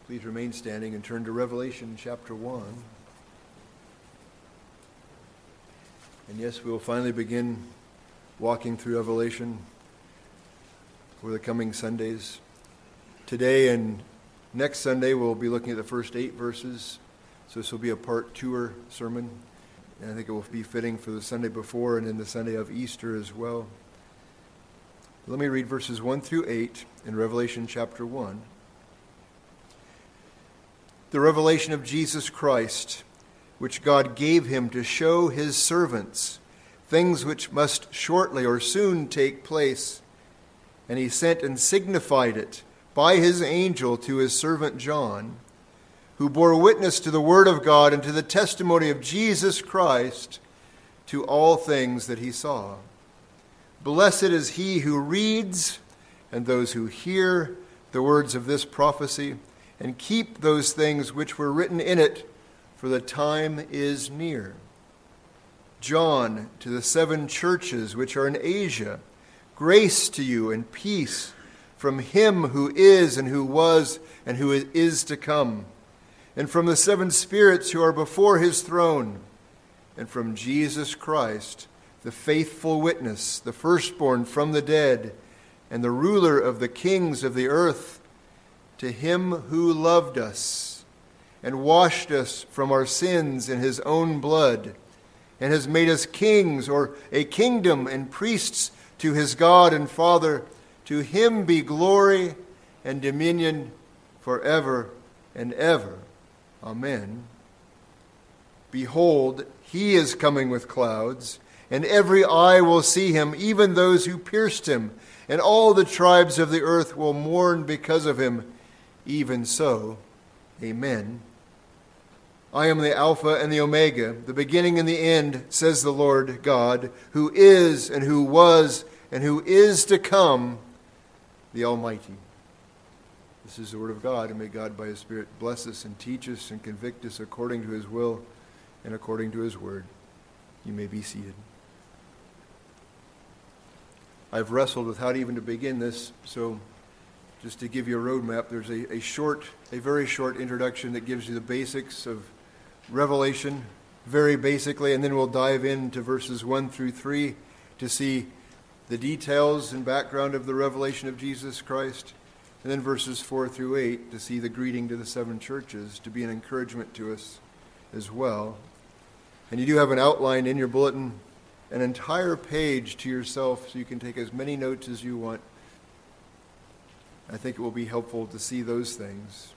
Please remain standing and turn to Revelation chapter 1. And yes, we will finally begin walking through Revelation for the coming Sundays. Today and next Sunday we'll be looking at the first 8 verses. So this will be a part 2 sermon. And I think it will be fitting for the Sunday before and then the Sunday of Easter as well. Let me read verses 1 through 8 in Revelation chapter 1. The revelation of Jesus Christ, which God gave him to show his servants things which must shortly or soon take place. And he sent and signified it by his angel to his servant John, who bore witness to the word of God and to the testimony of Jesus Christ, to all things that he saw. Blessed is he who reads and those who hear the words of this prophecy, and keep those things which were written in it, for the time is near. John, to the 7 churches which are in Asia, grace to you and peace from him who is and who was and who is to come, and from the 7 spirits who are before his throne, and from Jesus Christ, the faithful witness, the firstborn from the dead, and the ruler of the kings of the earth, to him who loved us and washed us from our sins in his own blood, and has made us kings, or a kingdom, and priests to his God and Father, to him be glory and dominion forever and ever. Amen. Behold, he is coming with clouds, and every eye will see him, even those who pierced him, and all the tribes of the earth will mourn because of him. Even so, amen. I am the Alpha and the Omega, the beginning and the end, says the Lord God, who is and who was and who is to come, the Almighty. This is the word of God, and may God by his Spirit bless us and teach us and convict us according to his will and according to his word. You may be seated. I've wrestled with how to even to begin this, so just to give you a roadmap, there's a very short introduction that gives you the basics of Revelation, very basically, and then we'll dive into verses 1 through 3 to see the details and background of the revelation of Jesus Christ, and then verses 4 through 8 to see the greeting to the 7 churches, to be an encouragement to us as well. And you do have an outline in your bulletin, an entire page to yourself, so you can take as many notes as you want. I think it will be helpful to see those things.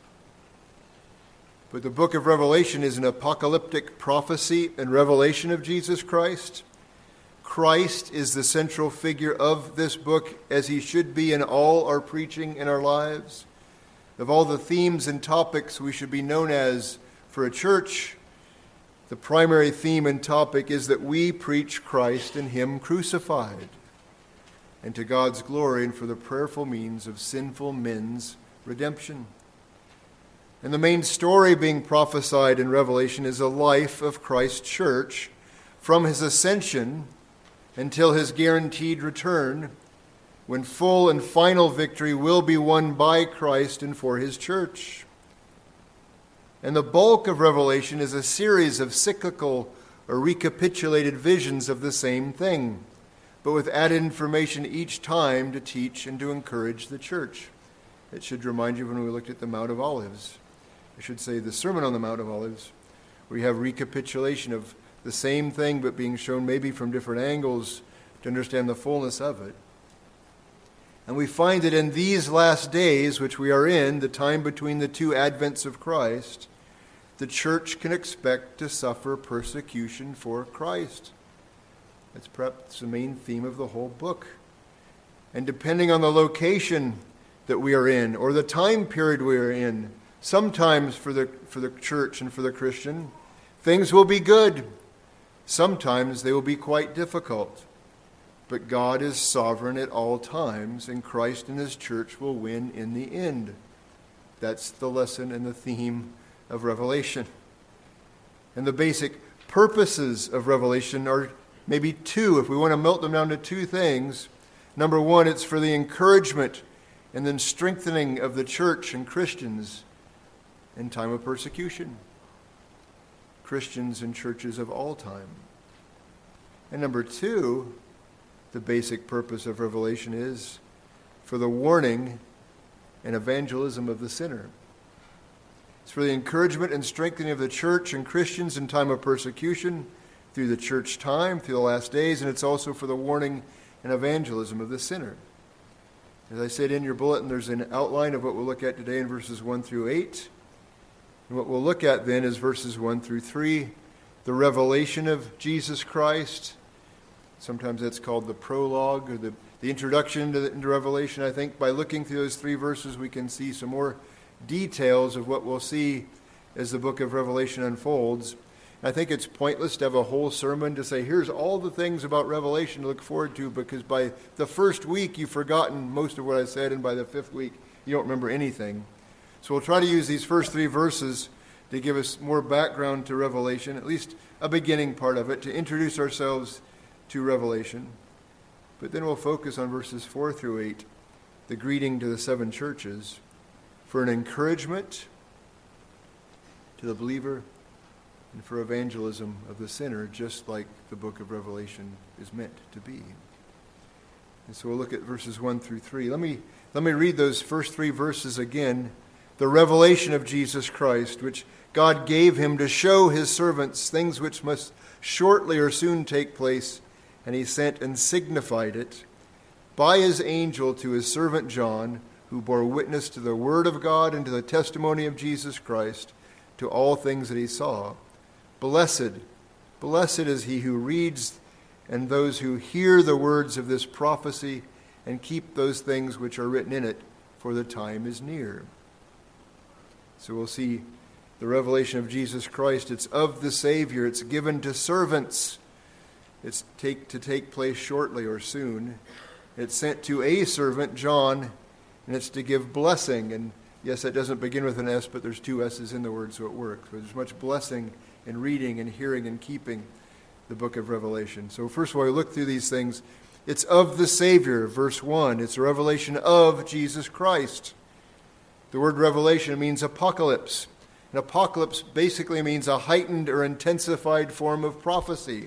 But the book of Revelation is an apocalyptic prophecy and revelation of Jesus Christ. Christ is the central figure of this book, as he should be in all our preaching in our lives. Of all the themes and topics we should be known as for a church, the primary theme and topic is that we preach Christ and him crucified, and to God's glory and for the prayerful means of sinful men's redemption. And the main story being prophesied in Revelation is a life of Christ's church from his ascension until his guaranteed return, when full and final victory will be won by Christ and for his church. And the bulk of Revelation is a series of cyclical or recapitulated visions of the same thing, but with added information each time to teach and to encourage the church. It should remind you when we looked at the Mount of Olives. I should say the Sermon on the Mount of Olives, where you have recapitulation of the same thing but being shown maybe from different angles to understand the fullness of it. And we find that in these last days, which we are in, the time between the 2 advents of Christ, the church can expect to suffer persecution for Christ. That's perhaps the main theme of the whole book. And depending on the location that we are in, or the time period we are in, sometimes for the church and for the Christian, things will be good. Sometimes they will be quite difficult. But God is sovereign at all times, and Christ and his church will win in the end. That's the lesson and the theme of Revelation. And the basic purposes of Revelation are maybe 2, if we want to melt them down to 2 things. Number 1, it's for the encouragement and then strengthening of the church and Christians in time of persecution. Christians and churches of all time. And number two, the basic purpose of Revelation is for the warning and evangelism of the sinner. It's for the encouragement and strengthening of the church and Christians in time of persecution through the church time, through the last days, and it's also for the warning and evangelism of the sinner. As I said in your bulletin, there's an outline of what we'll look at today in verses 1 through 8. And what we'll look at then is verses 1 through 3, the revelation of Jesus Christ. Sometimes that's called the prologue or the introduction into Revelation. I think by looking through those three verses, we can see some more details of what we'll see as the book of Revelation unfolds. I think it's pointless to have a whole sermon to say, here's all the things about Revelation to look forward to, because by the first week you've forgotten most of what I said, and by the fifth week you don't remember anything. So we'll try to use these first three verses to give us more background to Revelation, at least a beginning part of it, to introduce ourselves to Revelation. But then we'll focus on verses 4 through 8, the greeting to the seven churches, for an encouragement to the believer and for evangelism of the sinner, just like the book of Revelation is meant to be. And so we'll look at verses 1 through 3. Let me read those first three verses again. The revelation of Jesus Christ, which God gave him to show his servants things which must shortly or soon take place, and he sent and signified it by his angel to his servant John, who bore witness to the word of God and to the testimony of Jesus Christ, to all things that he saw. Blessed is he who reads and those who hear the words of this prophecy and keep those things which are written in it, for the time is near. So we'll see the revelation of Jesus Christ. It's of the Savior. It's given to servants. It's to take place shortly or soon. It's sent to a servant, John, and it's to give blessing. And yes, that doesn't begin with an S, but there's two S's in the word, so it works. So there's much blessing in reading and hearing and keeping the book of Revelation. So first of all, we look through these things. It's of the Savior, verse 1. It's a revelation of Jesus Christ. The word revelation means apocalypse. And apocalypse basically means a heightened or intensified form of prophecy.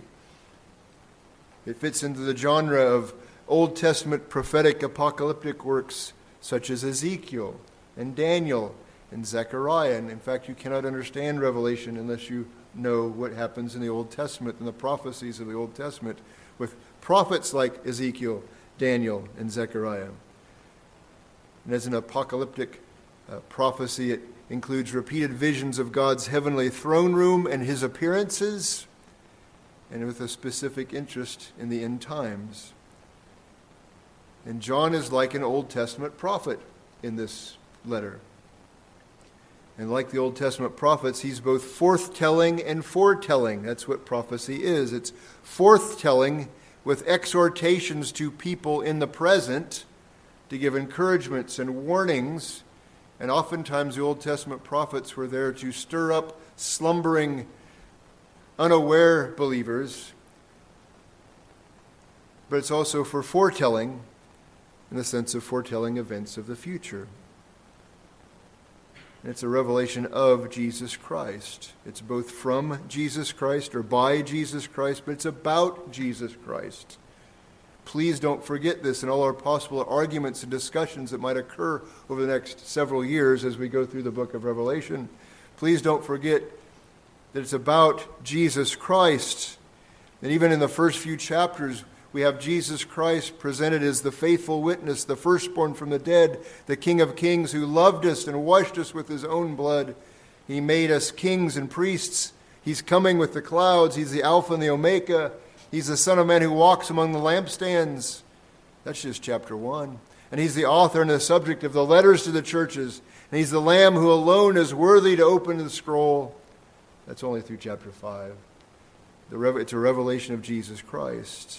It fits into the genre of Old Testament prophetic apocalyptic works such as Ezekiel and Daniel and Zechariah. And in fact, you cannot understand Revelation unless you know what happens in the Old Testament and the prophecies of the Old Testament with prophets like Ezekiel, Daniel, and Zechariah. And as an apocalyptic prophecy, it includes repeated visions of God's heavenly throne room and his appearances, and with a specific interest in the end times. And John is like an Old Testament prophet in this letter. And like the Old Testament prophets, he's both forthtelling and foretelling. That's what prophecy is. It's forthtelling with exhortations to people in the present to give encouragements and warnings. And oftentimes the Old Testament prophets were there to stir up slumbering, unaware believers. But it's also for foretelling, in the sense of foretelling events of the future. And it's a revelation of Jesus Christ. It's both from Jesus Christ or by Jesus Christ, but it's about Jesus Christ. Please don't forget this in all our possible arguments and discussions that might occur over the next several years as we go through the book of Revelation. Please don't forget that it's about Jesus Christ. And even in the first few chapters, we have Jesus Christ presented as the faithful witness, the firstborn from the dead, the King of Kings who loved us and washed us with his own blood. He made us kings and priests. He's coming with the clouds. He's the Alpha and the Omega. He's the Son of Man who walks among the lampstands. That's just chapter 1. And he's the author and the subject of the letters to the churches. And he's the Lamb who alone is worthy to open the scroll. That's only through chapter 5. It's a revelation of Jesus Christ.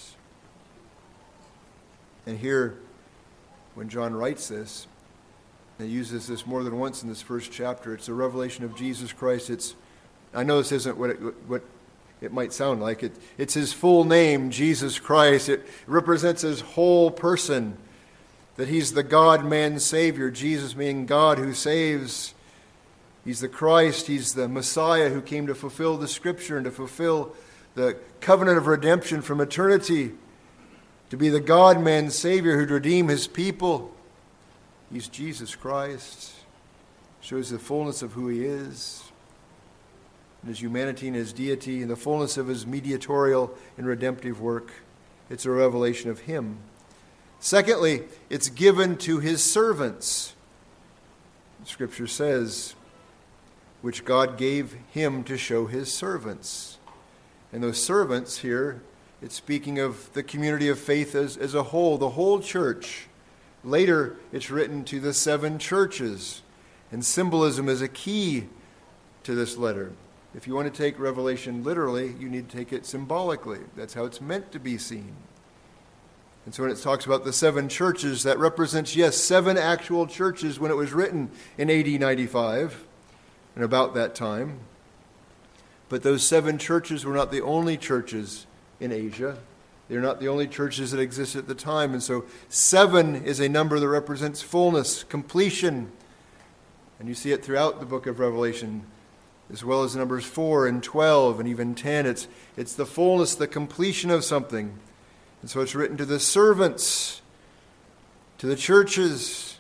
And here, when John writes this, and he uses this more than once in this first chapter, it's a revelation of Jesus Christ. I know this isn't what it might sound like. It's his full name, Jesus Christ. It represents his whole person, that he's the God-man Savior, Jesus being God who saves. He's the Christ. He's the Messiah who came to fulfill the Scripture and to fulfill the covenant of redemption from eternity, to be the God-man Savior who'd redeem his people. He's Jesus Christ. Shows the fullness of who he is, and his humanity and his deity, and the fullness of his mediatorial and redemptive work. It's a revelation of him. Secondly, it's given to his servants. Scripture says, which God gave him to show his servants. And those servants here, it's speaking of the community of faith as a whole, the whole church. Later, it's written to the 7 churches. And symbolism is a key to this letter. If you want to take Revelation literally, you need to take it symbolically. That's how it's meant to be seen. And so when it talks about the 7 churches, that represents, yes, 7 actual churches when it was written in AD 95 and about that time. But those 7 churches were not the only churches in Asia. They're not the only churches that existed at the time. And so 7 is a number that represents fullness, completion. And you see it throughout the book of Revelation, as well as numbers 4 and 12 and even 10. It's the fullness, the completion of something. And so it's written to the servants, to the churches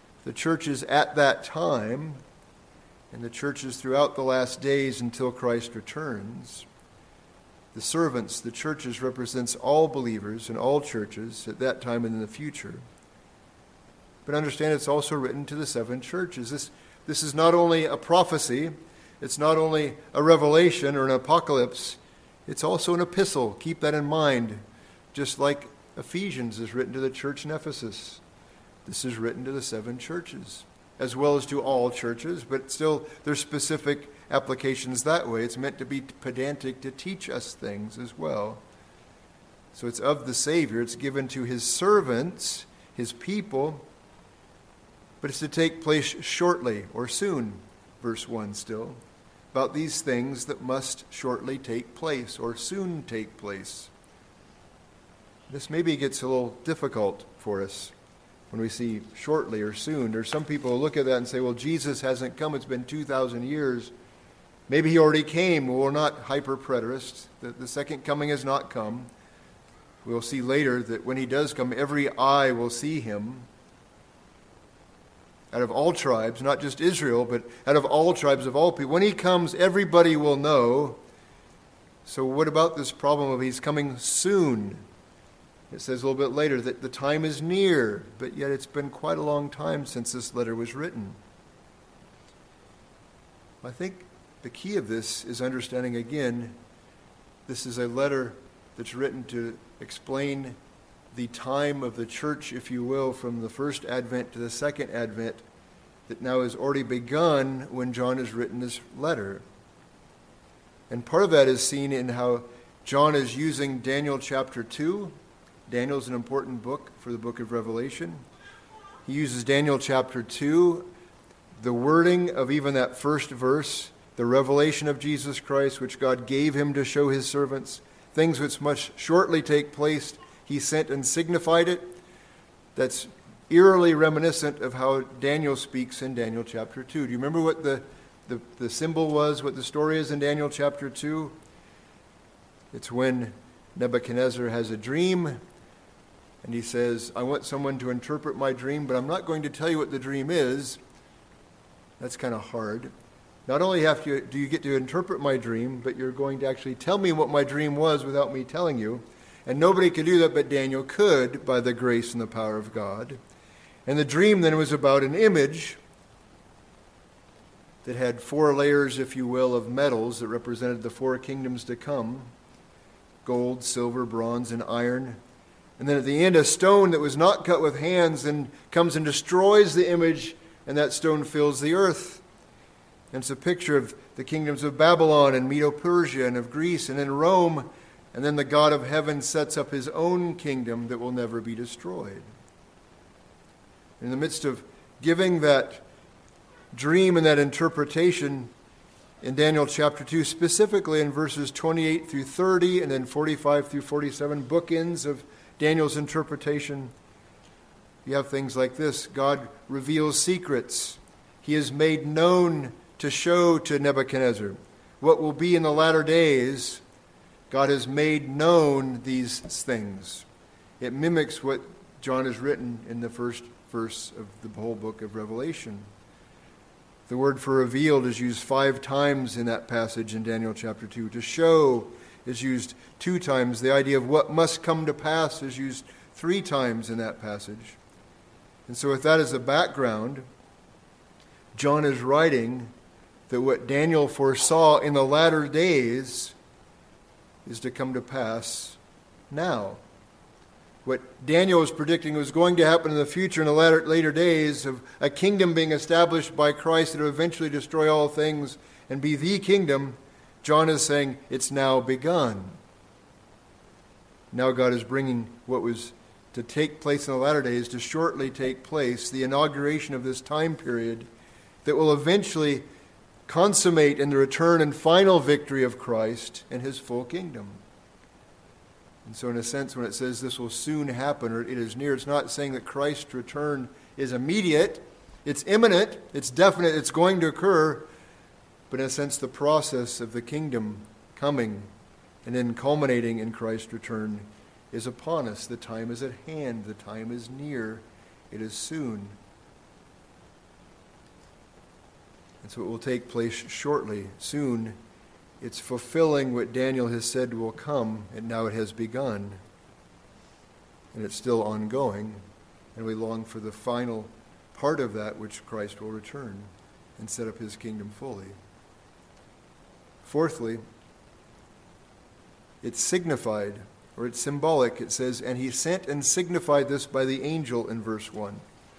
at that time, and the churches throughout the last days until Christ returns. The servants, the churches, represents all believers and all churches at that time and in the future. But understand it's also written to the 7 churches. This is not only a prophecy, it's not only a revelation or an apocalypse, it's also an epistle. Keep that in mind. Just like Ephesians is written to the church in Ephesus. This is written to the 7 churches, as well as to all churches, but still there's specific applications that way. It's meant to be pedantic to teach us things as well. So it's of the Savior. It's given to his servants, his people, but it's to take place shortly or soon, verse 1 still, about these things that must shortly take place or soon take place. This maybe gets a little difficult for us when we see shortly or soon. There's some people who look at that and say, well, Jesus hasn't come. It's been 2,000 years. Maybe he already came. Well, we're not hyper-preterists. The second coming has not come. We'll see later that when he does come, every eye will see him. Out of all tribes, not just Israel, but out of all tribes of all people. When he comes, everybody will know. So what about this problem of he's coming soon? It says a little bit later that the time is near, but yet it's been quite a long time since this letter was written. I think the key of this is understanding again, this is a letter that's written to explain the time of the church, if you will, from the first advent to the second advent that now has already begun when John has written this letter. And part of that is seen in how John is using Daniel chapter 2. Daniel's an important book for the book of Revelation. He uses Daniel chapter 2, the wording of even that first verse, the revelation of Jesus Christ, which God gave him to show his servants, things which must shortly take place, he sent and signified it. That's eerily reminiscent of how Daniel speaks in Daniel chapter 2. Do you remember what the symbol was, what the story is in Daniel chapter 2? It's when Nebuchadnezzar has a dream, and he says, I want someone to interpret my dream, but I'm not going to tell you what the dream is. That's kind of hard. Not only do you get to interpret my dream, but you're going to actually tell me what my dream was without me telling you. And nobody could do that, but Daniel could by the grace and the power of God. And the dream then was about an image that had 4 layers, if you will, of metals that represented the 4 kingdoms to come: gold, silver, bronze, and iron. And then at the end, a stone that was not cut with hands and comes and destroys the image, and that stone fills the earth. And it's a picture of the kingdoms of Babylon and Medo-Persia and of Greece and then Rome. And then the God of heaven sets up his own kingdom that will never be destroyed. In the midst of giving that dream and that interpretation in Daniel chapter 2, specifically in verses 28 through 30 and then 45 through 47, bookends of Daniel's interpretation, you have things like this. God reveals secrets. He has made known to show to Nebuchadnezzar what will be in the latter days. God has made known these things. It mimics what John has written in the first verse of the whole book of Revelation. The word for revealed is used 5 times in that passage in Daniel chapter 2. To show is used 2 times. The idea of what must come to pass is used 3 times in that passage. And so with that as a background, John is writing that what Daniel foresaw in the latter days is to come to pass now. What Daniel was predicting was going to happen in the future in the later days of a kingdom being established by Christ that will eventually destroy all things and be the kingdom, John is saying it's now begun. Now God is bringing what was to take place in the latter days to shortly take place, the inauguration of this time period that will eventually consummate in the return and final victory of Christ and his full kingdom. And so in a sense, when it says this will soon happen, or it is near, it's not saying that Christ's return is immediate. It's imminent. It's definite. It's going to occur. But in a sense, the process of the kingdom coming and then culminating in Christ's return is upon us. The time is at hand. The time is near. It is soon. And so it will take place shortly, soon. It's fulfilling what Daniel has said will come, and now it has begun. And it's still ongoing, and we long for the final part of that which Christ will return and set up his kingdom fully. Fourthly, it's signified, or it's symbolic. It says, and he sent and signified this by the angel in verse 1.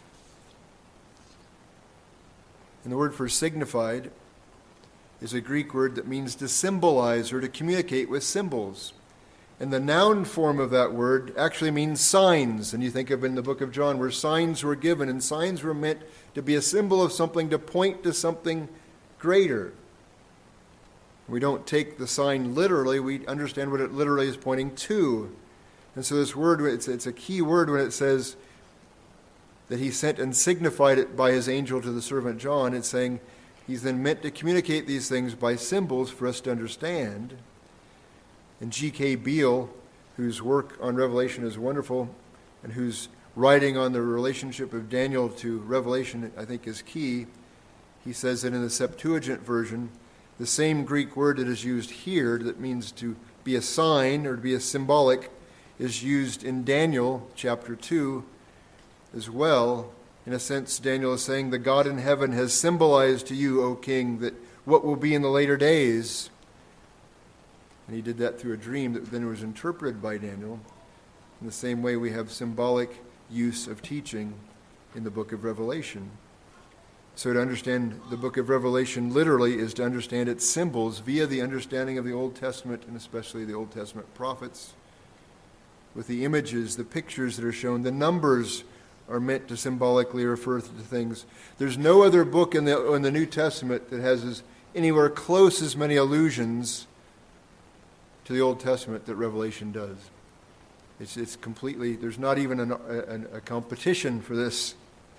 And the word for signified is a Greek word that means to symbolize or to communicate with symbols. And the noun form of that word actually means signs. And you think of in the book of John where signs were given, and signs were meant to be a symbol of something, to point to something greater. We don't take the sign literally, we understand what it literally is pointing to. And so this word, it's a key word when it says that he sent and signified it by his angel to the servant John. It's saying he's then meant to communicate these things by symbols for us to understand. And G.K. Beale, whose work on Revelation is wonderful, and whose writing on the relationship of Daniel to Revelation, I think, is key, he says that in the Septuagint version, the same Greek word that is used here, that means to be a sign or to be a symbolic, is used in Daniel chapter 2 as well. In a sense, Daniel is saying, the God in heaven has symbolized to you, O king, that what will be in the later days. And he did that through a dream that then was interpreted by Daniel. In the same way, we have symbolic use of teaching in the book of Revelation. So to understand the book of Revelation literally is to understand its symbols via the understanding of the Old Testament, and especially the Old Testament prophets. With the images, the pictures that are shown, the numbers are meant to symbolically refer to things. There's no other book in the New Testament that has anywhere close as many allusions to the Old Testament that Revelation does. It's completely, there's not even a competition for this.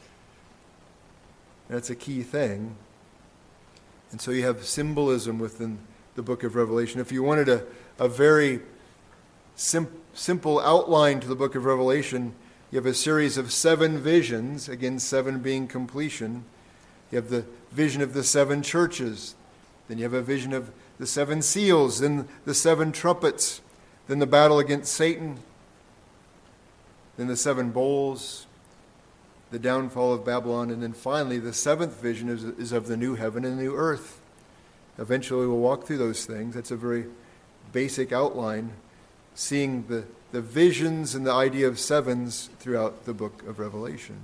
That's a key thing. And so you have symbolism within the book of Revelation. If you wanted a very simple outline to the book of Revelation, you have a series of 7 visions, again, 7 being completion. You have the vision of the 7 churches. Then you have a vision of the 7 seals, then the 7 trumpets, then the battle against Satan, then the 7 bowls, the downfall of Babylon, and then finally the 7th vision is of the new heaven and the new earth. Eventually we'll walk through those things. That's a very basic outline, seeing the visions and the idea of 7s throughout the book of Revelation.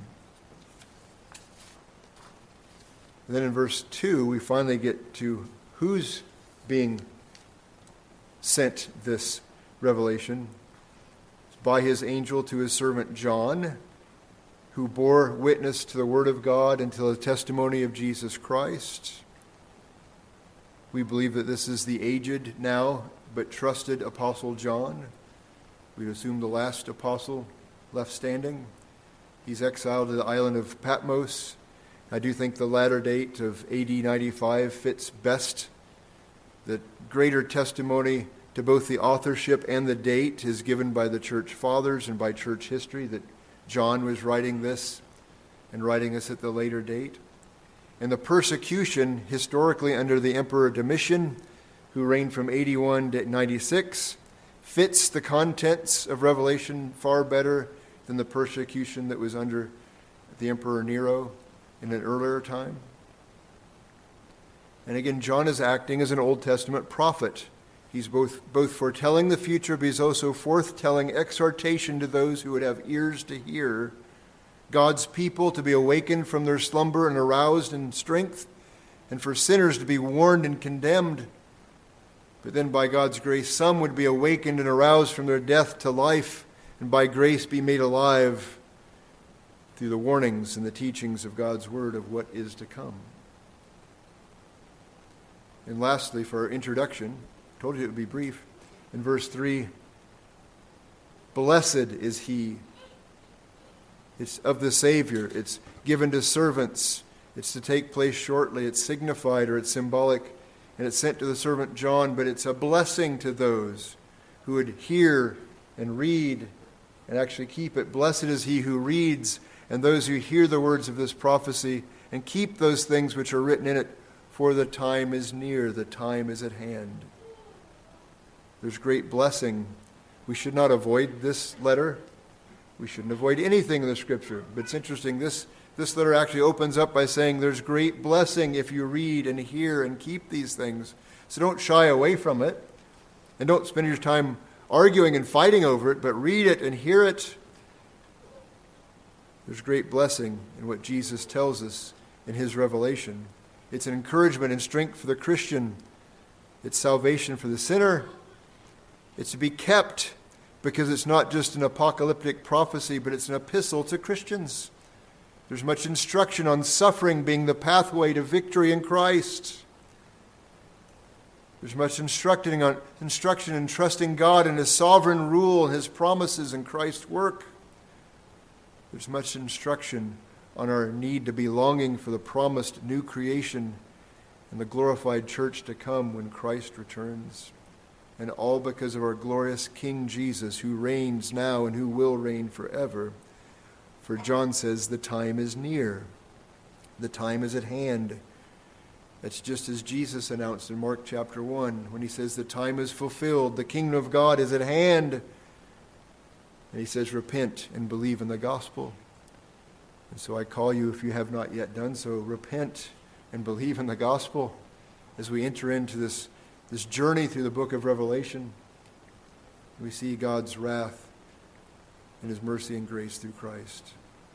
And then in verse 2, we finally get to who's being sent this revelation. It's by his angel to his servant John, who bore witness to the word of God and to the testimony of Jesus Christ. We believe that this is the aged now, but trusted Apostle John. We'd assume the last apostle left standing. He's exiled to the island of Patmos, I do think the latter date of AD 95 fits best. The greater testimony to both the authorship and the date is given by the church fathers and by church history, that John was writing this and writing this at the later date. And the persecution historically under the Emperor Domitian, who reigned from 81 to 96, fits the contents of Revelation far better than the persecution that was under the Emperor Nero in an earlier time. And again, John is acting as an Old Testament prophet. He's both foretelling the future, but he's also forthtelling exhortation to those who would have ears to hear, God's people to be awakened from their slumber and aroused in strength, and for sinners to be warned and condemned. But then by God's grace, some would be awakened and aroused from their death to life, and by grace be made alive through the warnings and the teachings of God's word of what is to come. And lastly, for our introduction, I told you it would be brief, in verse 3, blessed is he. It's of the Savior. It's given to servants. It's to take place shortly. It's signified or it's symbolic. And it's sent to the servant John, but it's a blessing to those who would hear and read and actually keep it. Blessed is he who reads and those who hear the words of this prophecy and keep those things which are written in it, for the time is near, the time is at hand. There's great blessing. We should not avoid this letter. We shouldn't avoid anything in the Scripture. But it's interesting, this letter actually opens up by saying there's great blessing if you read and hear and keep these things. So don't shy away from it. And don't spend your time arguing and fighting over it, but read it and hear it. There's great blessing in what Jesus tells us in his revelation. It's an encouragement and strength for the Christian. It's salvation for the sinner. It's to be kept because it's not just an apocalyptic prophecy, but it's an epistle to Christians. There's much instruction on suffering being the pathway to victory in Christ. There's much instruction in trusting God and his sovereign rule and his promises in Christ's work. There's much instruction on our need to be longing for the promised new creation and the glorified church to come when Christ returns. And all because of our glorious King Jesus, who reigns now and who will reign forever. For John says the time is near. The time is at hand. That's just as Jesus announced in Mark chapter 1 when he says the time is fulfilled. The kingdom of God is at hand. And he says repent and believe in the gospel. And so I call you, if you have not yet done so, repent and believe in the gospel as we enter into this journey through the book of Revelation. We see God's wrath and his mercy and grace through Christ.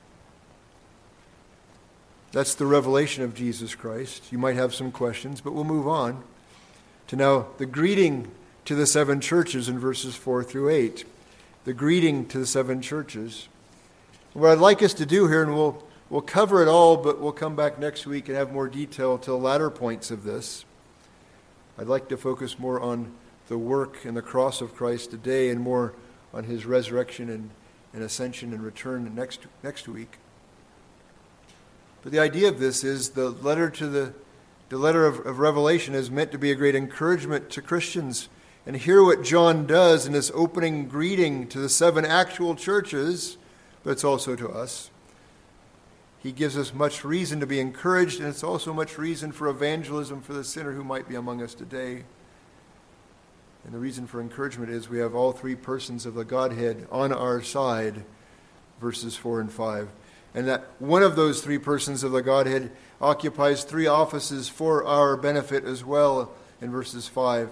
That's the revelation of Jesus Christ. You might have some questions, but we'll move on to now the greeting to the seven churches in verses 4 through 8. The greeting to the seven churches. What I'd like us to do here, and we'll cover it all, but we'll come back next week and have more detail to the latter points of this. I'd like to focus more on the work and the cross of Christ today and more on his resurrection and ascension and return next week. But the idea of this is the letter of Revelation is meant to be a great encouragement to Christians. And hear what John does in his opening greeting to the seven actual churches, but it's also to us. He gives us much reason to be encouraged, and it's also much reason for evangelism for the sinner who might be among us today. And the reason for encouragement is we have all three persons of the Godhead on our side, verses 4 and 5. And that one of those three persons of the Godhead occupies three offices for our benefit as well, in verses 5.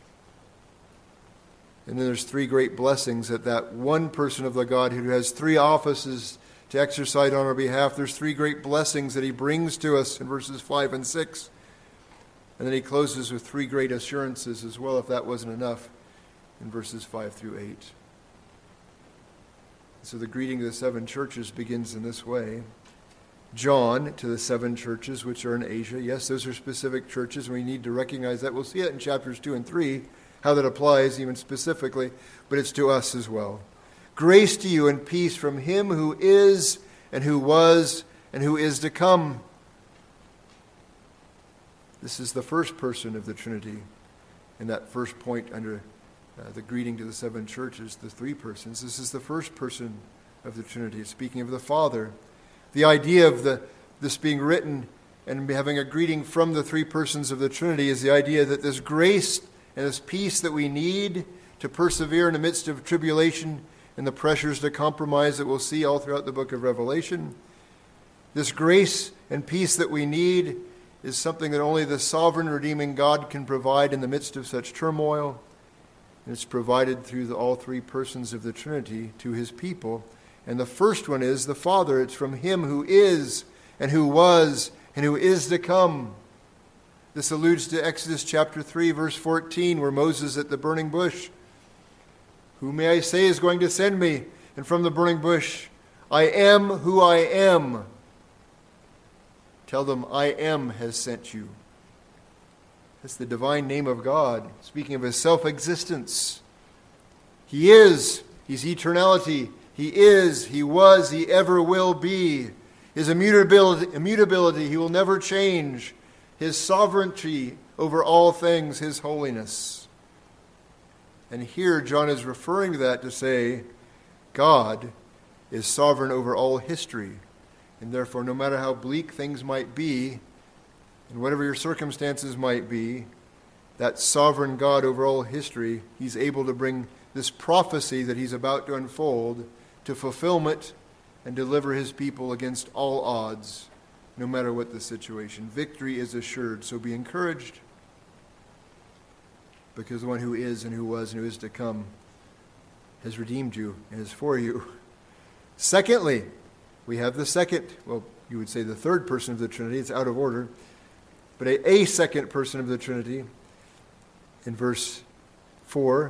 And then there's three great blessings that one person of the Godhead who has three offices to exercise on our behalf. There's three great blessings that he brings to us in verses 5 and 6. And then he closes with three great assurances as well, if that wasn't enough, in verses 5 through 8. So the greeting to the seven churches begins in this way. John to the seven churches which are in Asia. Yes, those are specific churches, and we need to recognize that. We'll see it in chapters 2 and 3, how that applies even specifically, but it's to us as well. Grace to you and peace from him who is and who was and who is to come, This is the first person of the Trinity. In that first point under the greeting to the seven churches, the three persons, this is the first person of the Trinity. Speaking of the Father, the idea of this being written and having a greeting from the three persons of the Trinity is the idea that this grace and this peace that we need to persevere in the midst of tribulation and the pressures to compromise that we'll see all throughout the book of Revelation, this grace and peace that we need is something that only the sovereign, redeeming God can provide in the midst of such turmoil. And it's provided through all three persons of the Trinity to his people. And the first one is the Father. It's from him who is and who was and who is to come. This alludes to Exodus chapter 3, verse 14, where Moses at the burning bush, who may I say is going to send me? And from the burning bush, I am who I am. Tell them, I am has sent you. That's the divine name of God, speaking of his self-existence. He is. He's eternality. He is. He was. He ever will be. His immutability, he will never change. His sovereignty over all things, his holiness. And here John is referring to that to say, God is sovereign over all history. And therefore, no matter how bleak things might be, and whatever your circumstances might be, that sovereign God over all history, he's able to bring this prophecy that he's about to unfold to fulfillment and deliver his people against all odds, no matter what the situation. Victory is assured, so be encouraged, because the one who is and who was and who is to come has redeemed you and is for you. Secondly, we have the second, well, you would say the third person of the Trinity. It's out of order. But a second person of the Trinity in verse 4.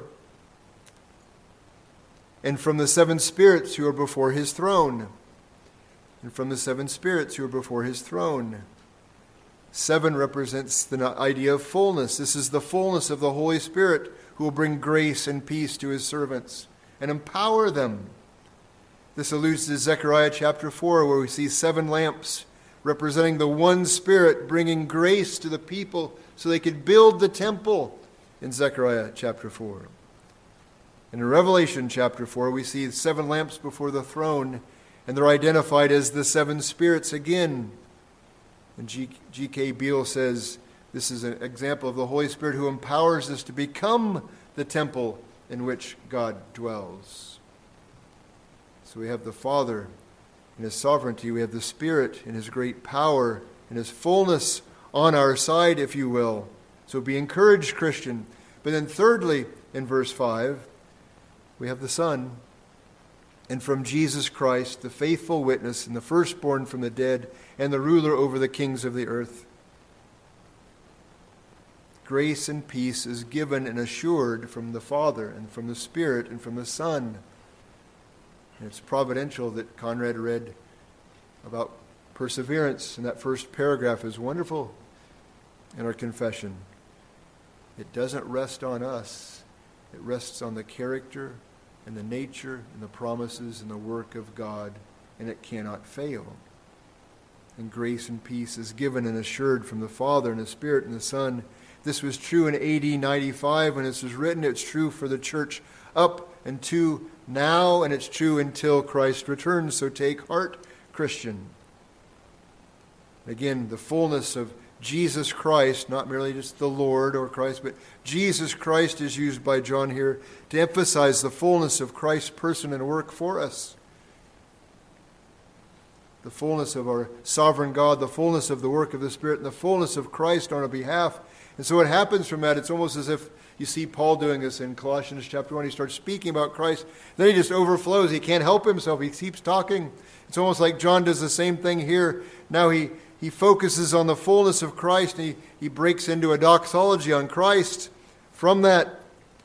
And from the seven spirits who are before his throne. And from the seven spirits who are before his throne. 7 represents the idea of fullness. This is the fullness of the Holy Spirit who will bring grace and peace to his servants and empower them. This alludes to Zechariah chapter 4, where we see 7 lamps representing the one Spirit bringing grace to the people so they could build the temple in Zechariah chapter 4. And in Revelation chapter 4, we see 7 lamps before the throne, and they're identified as the 7 spirits again. And G.K. Beale says this is an example of the Holy Spirit who empowers us to become the temple in which God dwells. So we have the Father in his sovereignty. We have the Spirit in his great power and his fullness on our side, if you will. So be encouraged, Christian. But then thirdly, in verse 5, we have the Son. And from Jesus Christ, the faithful witness and the firstborn from the dead and the ruler over the kings of the earth. Grace and peace is given and assured from the Father and from the Spirit and from the Son. And it's providential that Conrad read about perseverance, and that first paragraph is wonderful in our confession. It doesn't rest on us. It rests on the character and the nature and the promises and the work of God, and it cannot fail. And grace and peace is given and assured from the Father and the Spirit and the Son. This was true in AD 95 when this was written. It's true for the church up and to now, and it's true until Christ returns. So take heart, Christian. Again, the fullness of Jesus Christ, not merely just the Lord or Christ, but Jesus Christ is used by John here to emphasize the fullness of Christ's person and work for us. The fullness of our sovereign God, the fullness of the work of the Spirit, and the fullness of Christ on our behalf. And so what happens from that, it's almost as if you see Paul doing this in Colossians chapter 1. He starts speaking about Christ. Then he just overflows. He can't help himself. He keeps talking. It's almost like John does the same thing here. Now he focuses on the fullness of Christ, and he breaks into a doxology on Christ from that.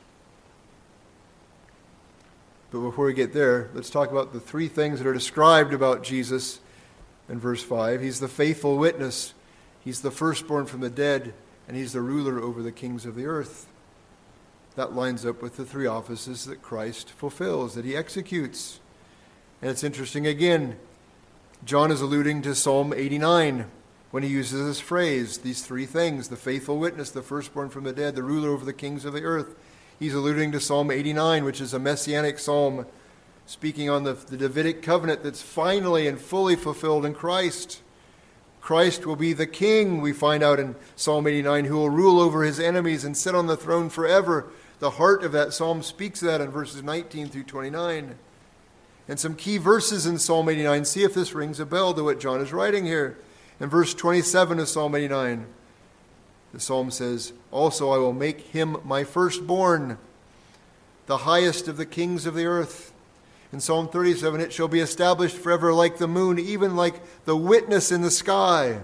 But before we get there, let's talk about the 3 things that are described about Jesus in verse 5. He's the faithful witness. He's the firstborn from the dead. And he's the ruler over the kings of the earth. That lines up with the 3 offices that Christ fulfills, that he executes. And it's interesting again, John is alluding to Psalm 89. when he uses this phrase, these three things, the faithful witness, the firstborn from the dead, the ruler over the kings of the earth. He's alluding to Psalm 89, which is a messianic psalm speaking on the Davidic covenant that's finally and fully fulfilled in Christ. Christ will be the king, we find out in Psalm 89, who will rule over his enemies and sit on the throne forever. The heart of that psalm speaks that in verses 19 through 29. And some key verses in Psalm 89, see if this rings a bell to what John is writing here. In verse 27 of Psalm 89, the psalm says, "Also I will make him my firstborn, the highest of the kings of the earth." In Psalm 37, "It shall be established forever like the moon, even like the witness in the sky."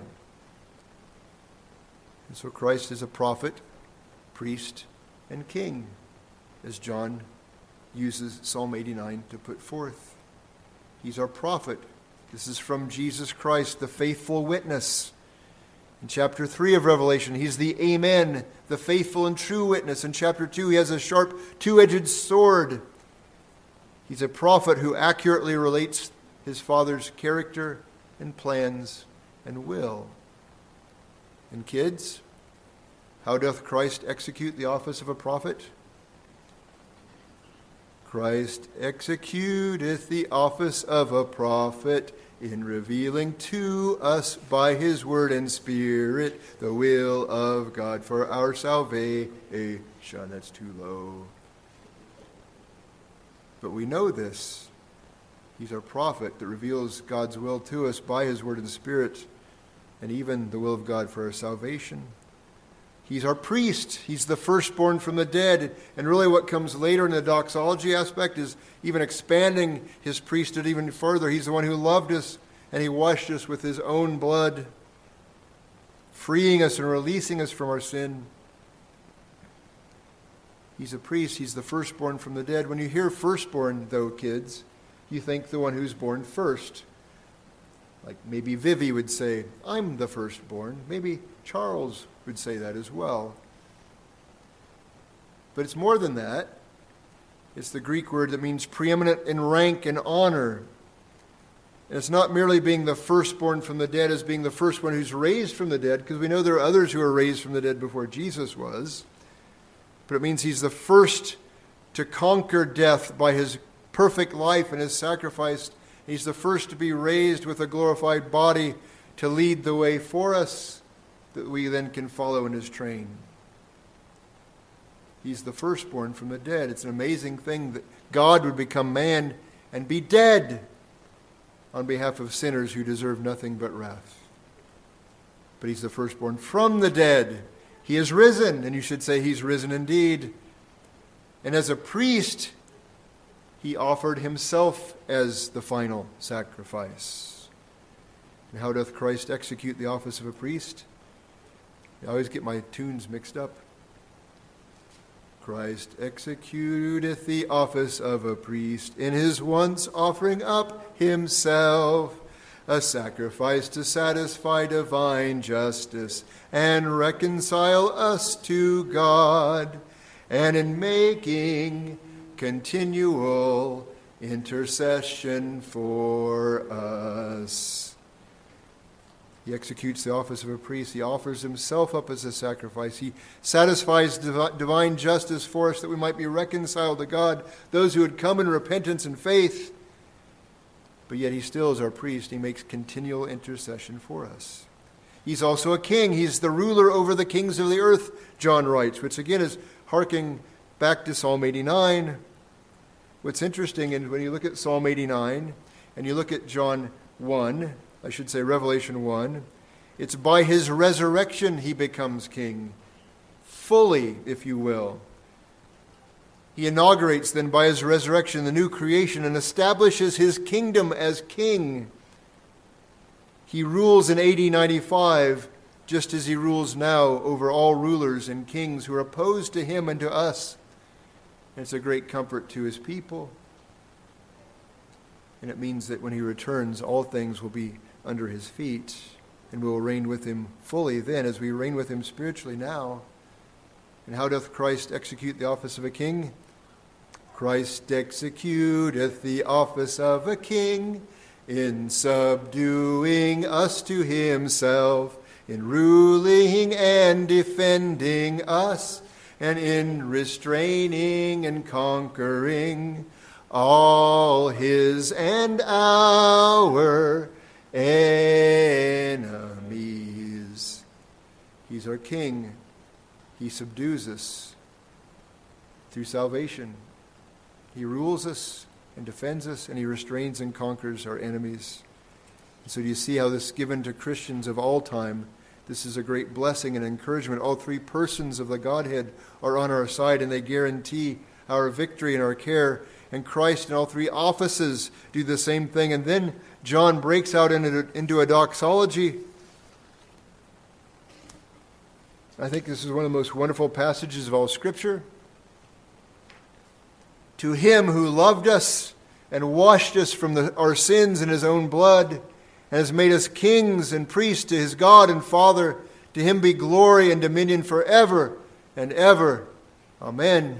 And so Christ is a prophet, priest, and king, as John uses Psalm 89 to put forth. He's our prophet. This is from Jesus Christ, the faithful witness. In chapter 3 of Revelation, he's the Amen, the faithful and true witness. In chapter 2, he has a sharp two-edged sword. He's a prophet who accurately relates his Father's character and plans and will. And kids, how doth Christ execute the office of a prophet? Christ executeth the office of a prophet in revealing to us by his word and spirit the will of God for our salvation. That's too low. But we know this. He's our prophet that reveals God's will to us by his word and spirit, and even the will of God for our salvation. He's our priest. He's the firstborn from the dead. And really what comes later in the doxology aspect is even expanding his priesthood even further. He's the one who loved us, and he washed us with his own blood, freeing us and releasing us from our sin. He's a priest. He's the firstborn from the dead. When you hear firstborn, though, kids, you think the one who's born first. Like maybe Vivi would say, "I'm the firstborn." Maybe Charles would say that as well. But it's more than that. It's the Greek word that means preeminent in rank and honor. And it's not merely being the firstborn from the dead as being the first one who's raised from the dead, because we know there are others who were raised from the dead before Jesus was. But it means he's the first to conquer death by his perfect life and his sacrifice. He's the first to be raised with a glorified body to lead the way for us, that we then can follow in his train. He's the firstborn from the dead. It's an amazing thing that God would become man and be dead on behalf of sinners who deserve nothing but wrath. But he's the firstborn from the dead. He is risen, and you should say he's risen indeed. And as a priest, he offered himself as the final sacrifice. And how doth Christ execute the office of a priest? I always get my tunes mixed up. Christ executeth the office of a priest in his once offering up himself, a sacrifice to satisfy divine justice and reconcile us to God, and in making continual intercession for us. He executes the office of a priest. He offers himself up as a sacrifice. He satisfies divine justice for us that we might be reconciled to God, those who had come in repentance and faith. But yet he still is our priest. He makes continual intercession for us. He's also a king. He's the ruler over the kings of the earth, John writes, which again is harking back to Psalm 89. What's interesting is when you look at Psalm 89 and you look at John 1, I should say Revelation 1, it's by his resurrection he becomes king, fully, if you will. He inaugurates then by his resurrection the new creation and establishes his kingdom as king. He rules in AD 95 just as he rules now over all rulers and kings who are opposed to him and to us. And it's a great comfort to his people. And it means that when he returns, all things will be under his feet, and we will reign with him fully then, as we reign with him spiritually now. And how doth Christ execute the office of a king? Christ executeth the office of a king in subduing us to himself, in ruling and defending us, and in restraining and conquering all his and our enemies. He's our King. He subdues us through salvation. He rules us and defends us, and he restrains and conquers our enemies. And so do you see how this is given to Christians of all time? This is a great blessing and encouragement. All three persons of the Godhead are on our side, and they guarantee our victory and our care. And Christ in all three offices do the same thing. And then John breaks out into a doxology. I think this is one of the most wonderful passages of all Scripture. To him who loved us and washed us from our sins in his own blood, and has made us kings and priests to his God and Father, to him be glory and dominion forever and ever. Amen.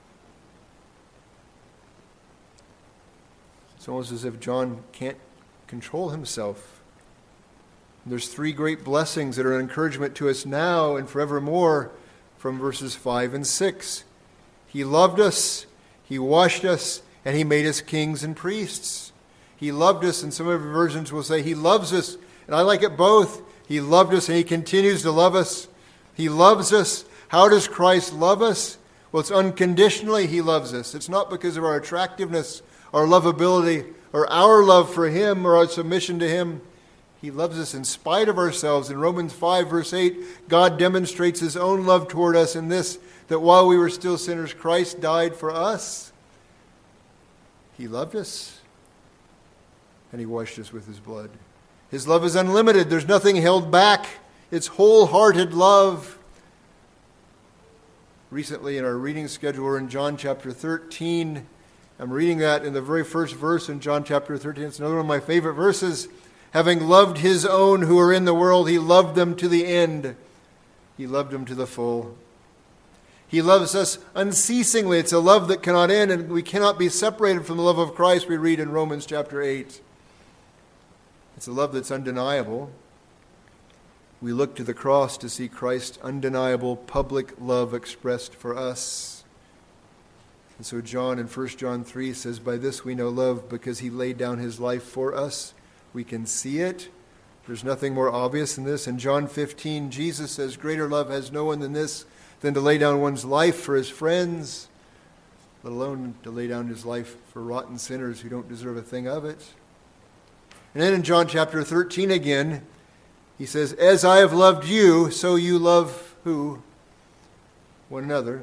It's almost as if John can't control himself. There's three great blessings that are an encouragement to us now and forevermore from verses 5 and 6. He loved us, he washed us, and he made us kings and priests. He loved us, and some of your versions will say he loves us, and I like it both. He loved us, and he continues to love us. He loves us. How does Christ love us? Well, it's unconditionally he loves us. It's not because of our attractiveness, our lovability, or our love for him, or our submission to him. He loves us in spite of ourselves. In Romans 5, verse 8, God demonstrates his own love toward us in this, that while we were still sinners, Christ died for us. He loved us, and he washed us with his blood. His love is unlimited. There's nothing held back. It's wholehearted love. Recently in our reading schedule, we're in John chapter 13. I'm reading that in the very first verse in John chapter 13. It's another one of my favorite verses. Having loved his own who are in the world, he loved them to the end. He loved them to the full. He loves us unceasingly. It's a love that cannot end, and we cannot be separated from the love of Christ, we read in Romans chapter 8. It's a love that's undeniable. We look to the cross to see Christ's undeniable public love expressed for us. And so John in 1 John 3 says, by this we know love, because he laid down his life for us. We can see it. There's nothing more obvious than this. In John 15, Jesus says, greater love has no one than this, than to lay down one's life for his friends, let alone to lay down his life for rotten sinners who don't deserve a thing of it. And then in John chapter 13 again, he says, as I have loved you, so you love who? One another.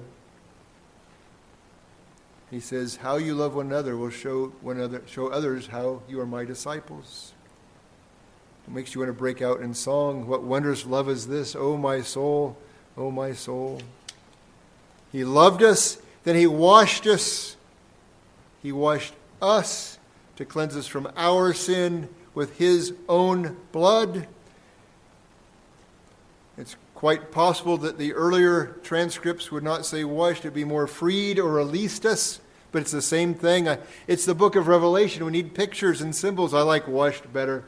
He says, how you love one another will show others how you are my disciples. It makes you want to break out in song. What wondrous love is this, O my soul, O my soul. He loved us, then he washed us. He washed us to cleanse us from our sin with his own blood. It's quite possible that the earlier transcripts would not say washed, it'd be more freed or released us, but it's the same thing. It's the book of Revelation. We need pictures and symbols. I like washed better.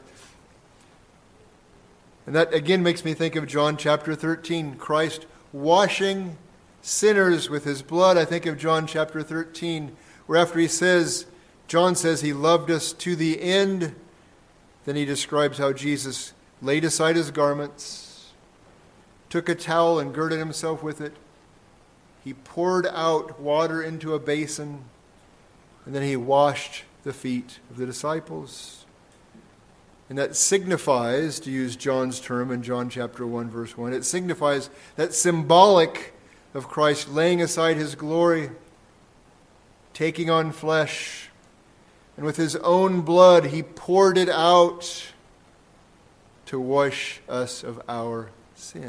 And that again makes me think of John chapter 13, Christ washing sinners with his blood. I think of John chapter 13, where after John says he loved us to the end, then he describes how Jesus laid aside his garments, took a towel and girded himself with it. He poured out water into a basin, and then he washed the feet of the disciples. And that signifies, to use John's term in John chapter 1, verse 1, it signifies that symbolic of Christ laying aside his glory, taking on flesh, and with his own blood he poured it out to wash us of our sin.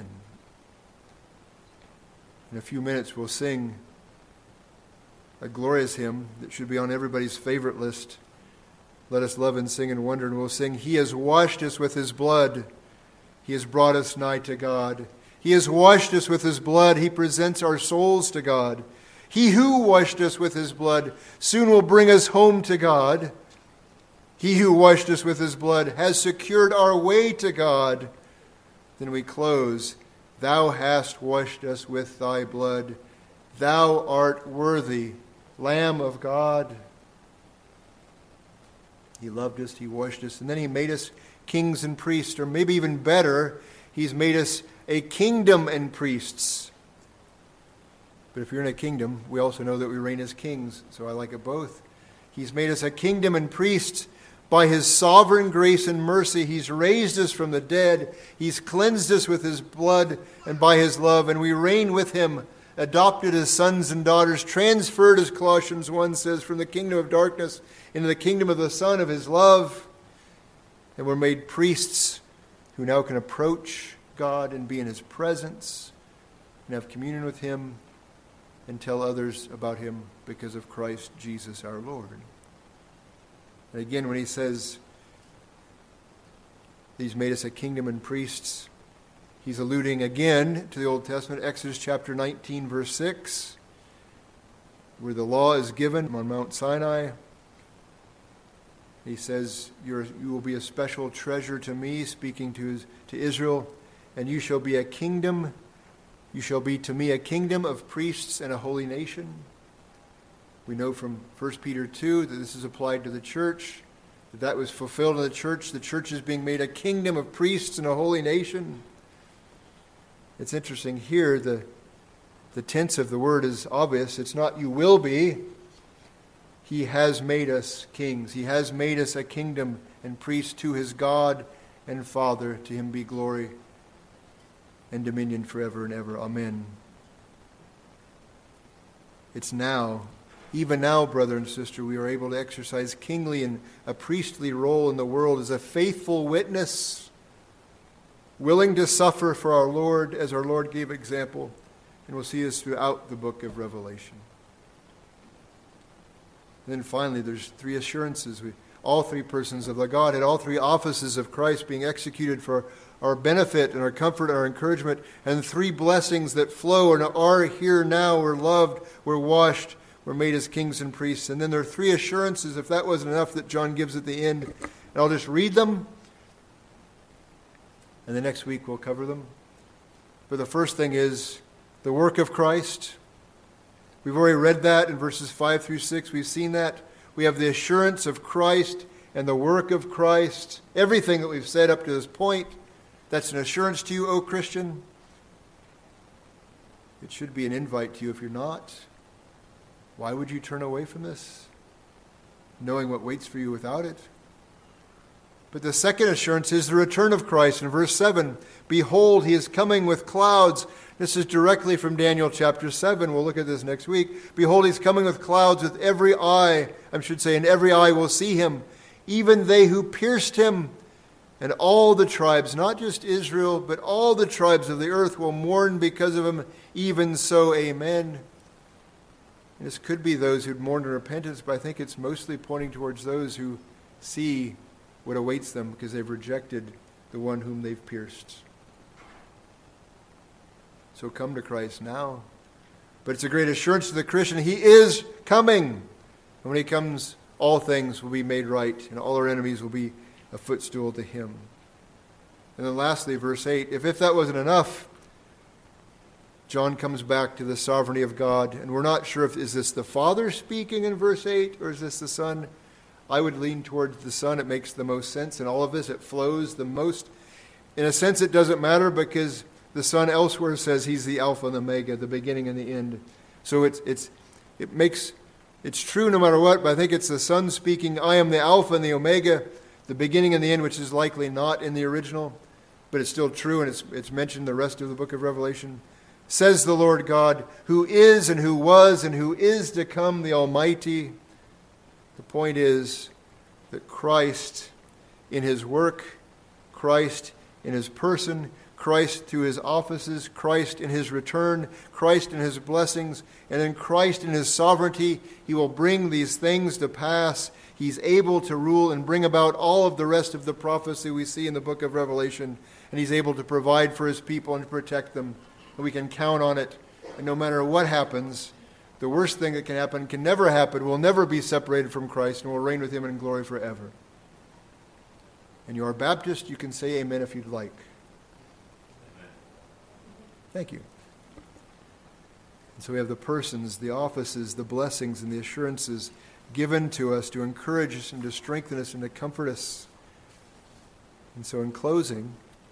In a few minutes we'll sing a glorious hymn that should be on everybody's favorite list. Let us love and sing and wonder, and we'll sing, he has washed us with his blood. He has brought us nigh to God. He has washed us with his blood. He presents our souls to God. He who washed us with his blood soon will bring us home to God. He who washed us with his blood has secured our way to God. Then we close, Thou hast washed us with thy blood. Thou art worthy, Lamb of God. He loved us, he washed us, and then he made us kings and priests, or maybe even better, he's made us a kingdom and priests. But if you're in a kingdom, we also know that we reign as kings, so I like it both. He's made us a kingdom and priests. By his sovereign grace and mercy, he's raised us from the dead. He's cleansed us with his blood and by his love, and we reign with him, adopted as sons and daughters, transferred, as Colossians 1 says, from the kingdom of darkness into the kingdom of the Son of his love. And we're made priests who now can approach God and be in his presence and have communion with him and tell others about him because of Christ Jesus our Lord. And again, when he says he's made us a kingdom and priests, he's alluding again to the Old Testament, Exodus chapter 19, verse 6, where the law is given on Mount Sinai. He says, you will be a special treasure to me, speaking to Israel, and you shall be a kingdom. You shall be to me a kingdom of priests and a holy nation. We know from 1 Peter 2 that this is applied to the church, that was fulfilled in the church. The church is being made a kingdom of priests and a holy nation. It's interesting here, the tense of the word is obvious. It's not you will be. He has made us kings. He has made us a kingdom and priests to his God and Father. To him be glory and dominion forever and ever. Amen. It's now, even now, brother and sister, we are able to exercise kingly and a priestly role in the world as a faithful witness, willing to suffer for our Lord as our Lord gave example. And we'll see this throughout the book of Revelation. And then finally, there's three assurances. All three persons of the Godhead, all three offices of Christ being executed for our benefit and our comfort and our encouragement, and three blessings that flow and are here now. We're loved, we're washed, we're made as kings and priests. And then there are three assurances, if that wasn't enough, that John gives at the end. And I'll just read them, and the next week we'll cover them. But the first thing is the work of Christ. We've already read that in verses 5 through 6. We've seen that. We have the assurance of Christ and the work of Christ. Everything that we've said up to this point, that's an assurance to you, O Christian. It should be an invite to you if you're not. Why would you turn away from this, knowing what waits for you without it? But the second assurance is the return of Christ. In verse 7, behold, he is coming with clouds. This is directly from Daniel chapter 7. We'll look at this next week. Behold, he's coming with clouds, with every eye, and every eye will see him, even they who pierced him. And all the tribes, not just Israel, but all the tribes of the earth will mourn because of him. Even so, amen. And this could be those who'd mourned in repentance, but I think it's mostly pointing towards those who see what awaits them because they've rejected the one whom they've pierced. So come to Christ now. But it's a great assurance to the Christian. He is coming. And when he comes, all things will be made right, and all our enemies will be a footstool to him. And then lastly, verse 8, if that wasn't enough, John comes back to the sovereignty of God, and we're not sure is this the Father speaking in verse 8, or is this the Son? I would lean towards the Son. It makes the most sense in all of this. It flows the most. In a sense, it doesn't matter because the Son elsewhere says he's the Alpha and the Omega, the beginning and the end. So it's true no matter what, but I think it's the Son speaking, I am the Alpha and the Omega, the beginning and the end, which is likely not in the original, but it's still true, and it's mentioned in the rest of the book of Revelation. Says the Lord God, who is and who was and who is to come, the Almighty. The point is that Christ in his work, Christ in his person, Christ through his offices, Christ in his return, Christ in his blessings, and in Christ in his sovereignty, he will bring these things to pass. He's able to rule and bring about all of the rest of the prophecy we see in the book of Revelation, and he's able to provide for his people and to protect them. And we can count on it. And no matter what happens, the worst thing that can happen can never happen. We'll never be separated from Christ, and we'll reign with him in glory forever. And you are a Baptist, you can say amen if you'd like. Thank you. And so we have the persons, the offices, the blessings, and the assurances given to us to encourage us and to strengthen us and to comfort us. And so in closing,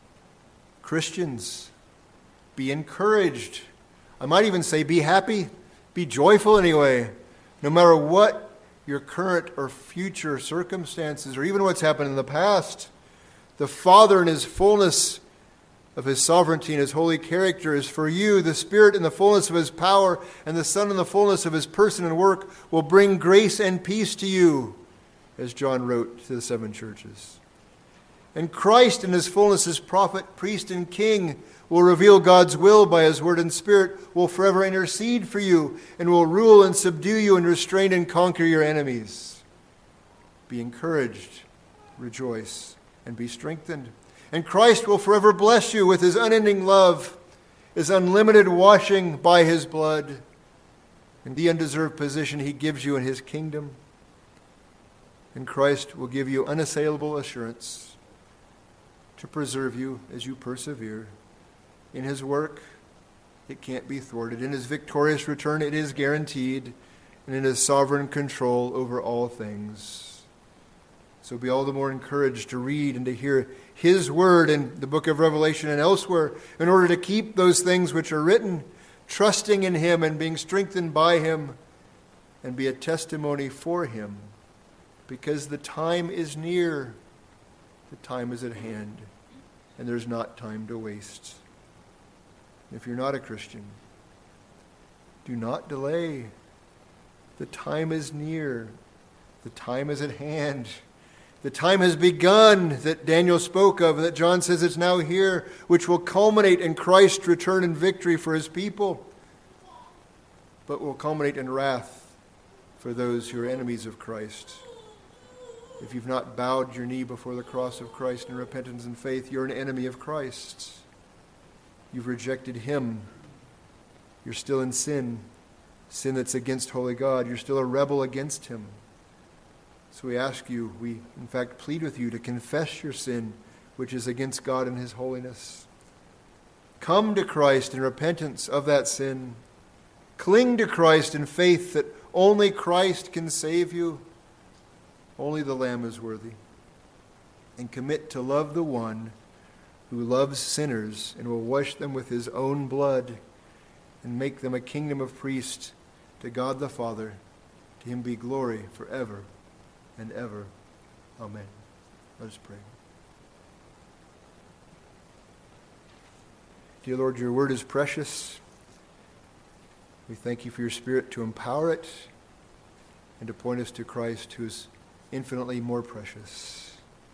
Christians, be encouraged. I might even say be happy, be joyful anyway, no matter what your current or future circumstances or even what's happened in the past. The Father in his fullness of his sovereignty and his holy character is for you. The Spirit in the fullness of his power and the Son in the fullness of his person and work will bring grace and peace to you, as John wrote to the 7 churches. And Christ in his fullness as prophet, priest, and king will reveal God's will by his word and Spirit, will forever intercede for you, and will rule and subdue you and restrain and conquer your enemies. Be encouraged, rejoice, and be strengthened. And Christ will forever bless you with his unending love, his unlimited washing by his blood, and the undeserved position he gives you in his kingdom. And Christ will give you unassailable assurance to preserve you as you persevere. In his work, it can't be thwarted. In his victorious return, it is guaranteed. And in his sovereign control over all things. So be all the more encouraged to read and to hear his word in the book of Revelation and elsewhere in order to keep those things which are written, trusting in him and being strengthened by him, and be a testimony for him. Because the time is near. The time is at hand. And there's not time to waste. If you're not a Christian, do not delay. The time is near. The time is at hand. The time has begun that Daniel spoke of, that John says it's now here, which will culminate in Christ's return and victory for his people, but will culminate in wrath for those who are enemies of Christ. If you've not bowed your knee before the cross of Christ in repentance and faith, you're an enemy of Christ. You've rejected him. You're still in sin that's against holy God. You're still a rebel against him. So we ask you, we in fact plead with you to confess your sin, which is against God and his holiness. Come to Christ in repentance of that sin. Cling to Christ in faith that only Christ can save you. Only the Lamb is worthy. And commit to love the one who loves sinners and will wash them with his own blood and make them a kingdom of priests to God the Father. To him be glory forever and ever. Amen. Let us pray. Dear Lord, your word is precious. We thank you for your Spirit to empower it and to point us to Christ, who is infinitely more precious.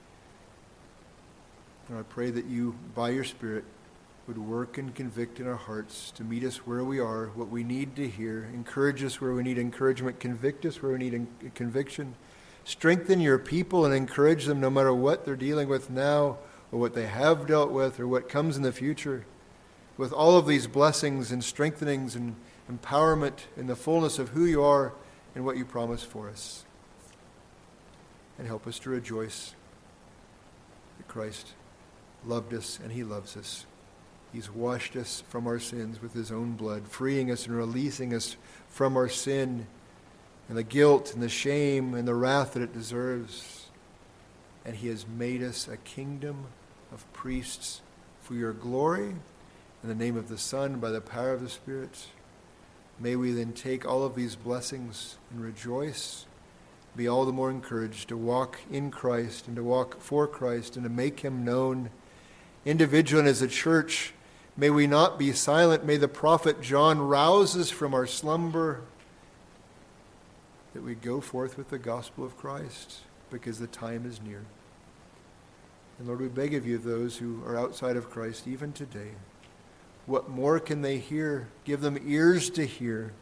And I pray that you, by your Spirit, would work and convict in our hearts to meet us where we are, what we need to hear, encourage us where we need encouragement, convict us where we need conviction, strengthen your people and encourage them no matter what they're dealing with now or what they have dealt with or what comes in the future. With all of these blessings and strengthenings and empowerment in the fullness of who you are and what you promise for us. And help us to rejoice that Christ loved us and he loves us. He's washed us from our sins with his own blood, freeing us and releasing us from our sin and the guilt and the shame and the wrath that it deserves. And he has made us a kingdom of priests for your glory, in the name of the Son, by the power of the Spirit. May we then take all of these blessings and rejoice, be all the more encouraged to walk in Christ and to walk for Christ and to make him known. Individually and as a church, may we not be silent. May the prophet John rouse us from our slumber, that we go forth with the gospel of Christ, because the time is near. And Lord, we beg of you, those who are outside of Christ, even today, what more can they hear? Give them ears to hear.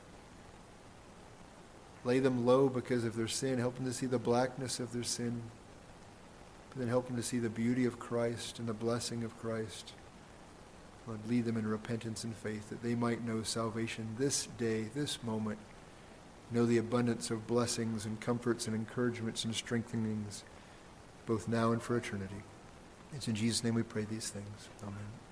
Lay them low because of their sin. Help them to see the blackness of their sin. But then help them to see the beauty of Christ and the blessing of Christ. Lord, lead them in repentance and faith that they might know salvation this day, this moment. Know the abundance of blessings and comforts and encouragements and strengthenings, both now and for eternity. It's in Jesus' name we pray these things. Amen.